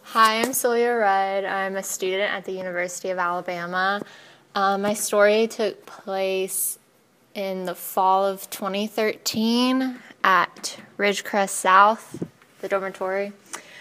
Hi, I'm Celia Rudd. I'm a student at the University of Alabama. My story took place in the fall of 2013 at Ridgecrest South, the dormitory.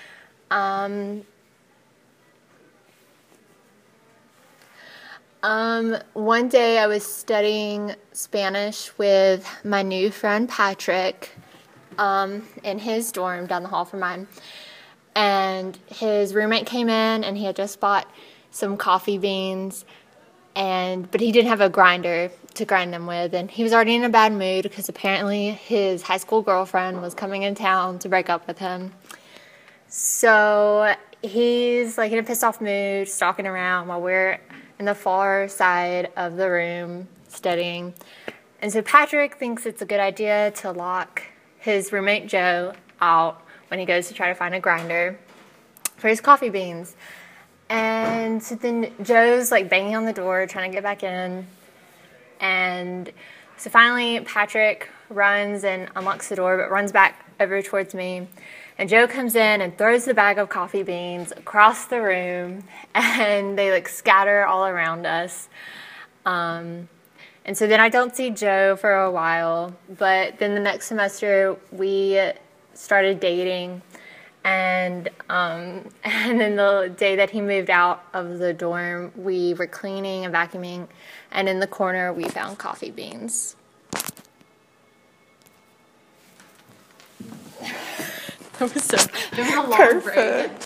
One day I was studying Spanish with my new friend Patrick in his dorm down the hall from mine. And his roommate came in and he had just bought some coffee beans, but he didn't have a grinder to grind them with, and he was already in a bad mood because apparently his high school girlfriend was coming in town to break up with him. So he's like in a pissed off mood, stalking around while we're in the far side of the room studying. And so Patrick thinks it's a good idea to lock his roommate Joe out when he goes to try to find a grinder for his coffee beans. And so then Joe's like banging on the door trying to get back in. And so finally Patrick runs and unlocks the door, but runs back over towards me. And Joe comes in and throws the bag of coffee beans across the room, and they like scatter all around us. And so then I don't see Joe for a while, but then the next semester we started dating, and then the day that he moved out of the dorm, we were cleaning and vacuuming, and in the corner we found coffee beans. It was a long break.